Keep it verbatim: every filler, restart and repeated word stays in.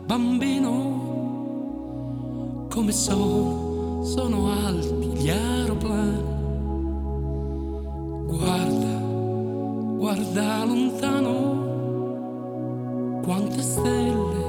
bambino, come sono, sono alti gli aeroplani. Guarda, guarda lontano, quante stelle